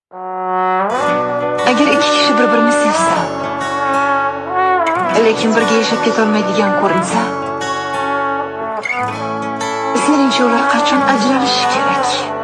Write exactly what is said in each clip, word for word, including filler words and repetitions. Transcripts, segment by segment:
Agar ikki kishi bir-birini sevsa, lekin birga yashab ketolmaydigan ko'rinsa, seningcha ular qachon ajralishi kerak?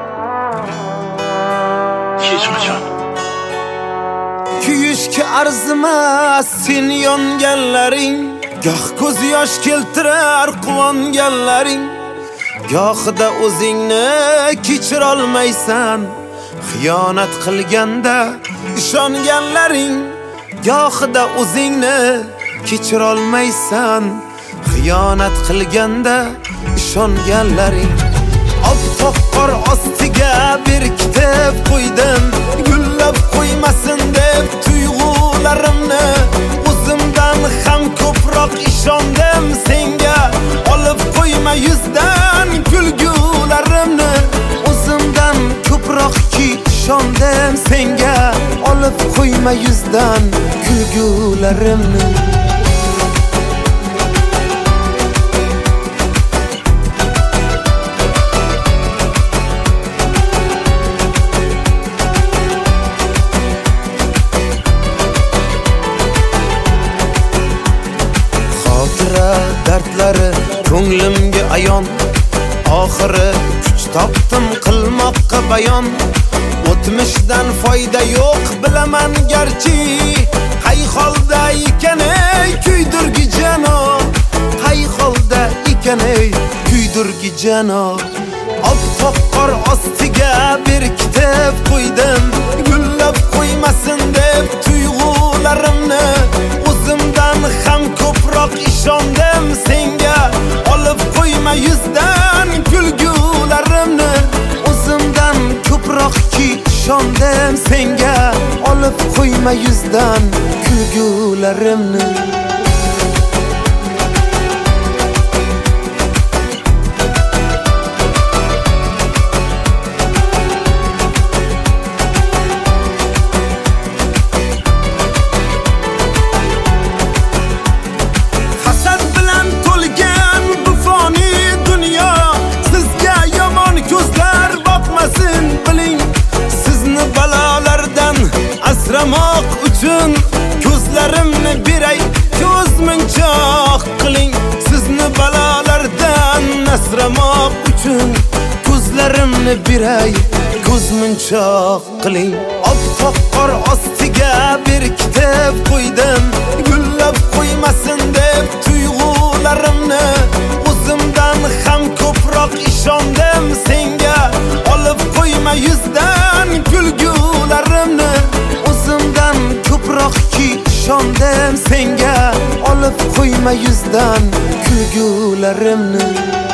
Hech qachon. Kuyishga arzimas sen yonganlaring, goh ko'z yosh keltirar quvonganlaring, gohida o'zingni kechira olmaysan, xiyonat qilganda ishonganlaring, gohida o'zingni kechira olmaysan, xiyonat qilganda ishonganlaring. Oppoq qor ostiga berkitib qo'ydim, gullab qo'ymasin deb tuyg'ularimni, o'zimdan ham ko'proq ishondim senga, olib qo'yma yuzdan kulgularimni, o'zimdan ko'proqki ishondim senga, olib qo'yma yuzdan kulgularimni. Dardlari ko'nglimga ayon, oxiri kuch topdim qilmoqqa bayon. O'tmishdan foyda yo'q bilaman garchi, qay holda ekan ey kuydirgi jano, qay holda ekan ey kuydirgi jano. Oppoq qor ostiga berkitib qo'ydim, gullab qo'ymasin deb tuyg'ularimni, o'zimdan ham ko'proq ishondim senga, olib qo'yma yuzdan kulgularimni, o'zimdan ko'proqki ishondim senga, olib qo'yma yuzdan kulgularimni. Asramoq uchun ko'zlarimni beray, ko'zmunchoq qiling. Sizni balolardan asramoq uchun ko'zlarimni beray, ko'zmunchoq qiling. Oppoq qor ostiga berkitib qo'ydim, gullab qo'ymasin deb tuyg'ularimni, o'zimdan ham ko'proq ishondim senga, olib qo'yma yuzdan kulgularimni, o'zimdan ko'proqki ishondim senga, olib qo'yma yuzdan kulgularimni.